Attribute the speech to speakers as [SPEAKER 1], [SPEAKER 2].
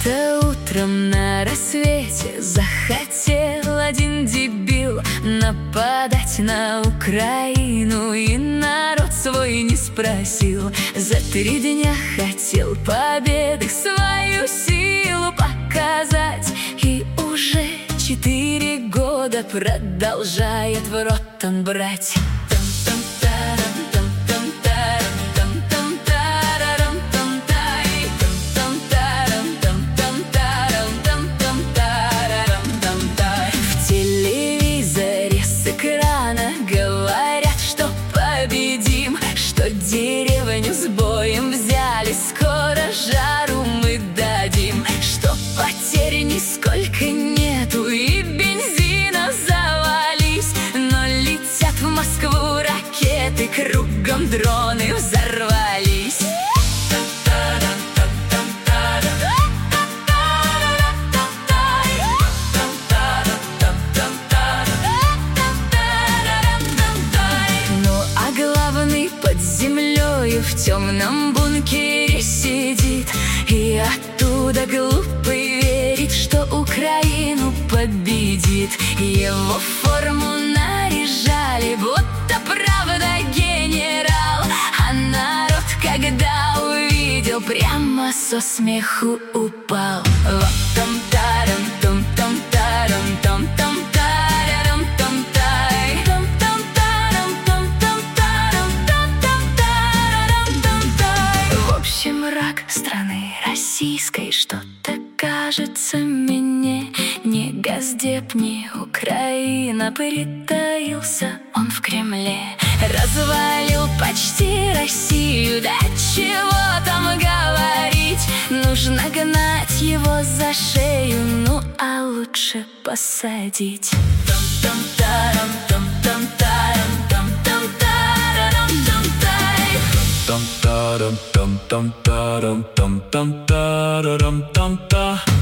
[SPEAKER 1] Как-то утром на рассвете захотел один дебил нападать на Украину, и народ свой не спросил. За 3 дня хотел победы свою силу показать, и уже 4 года продолжает в рот он брать. В телевизоре с экрана говорят, что победим, что деревню с боем взяли, скоро жару мы дадим, что потерь нисколько нету и бензина завались. Но летят в Москву ракеты, кругом дроны взорвались. Под землею в темном бункере сидит, и оттуда глупый верит, что Украину победит. Его форму наряжали, будто правда генерал, а народ, когда увидел, прямо со смеху упал. Враг страны российской, что-то кажется мне, не Госдеп, не Украина, притаился он в Кремле. Развалил почти Россию, да чего там говорить, нужно гнать его за шею, ну а лучше посадить.
[SPEAKER 2] Dum dum dum dum dum dum dum dum dum dum dum.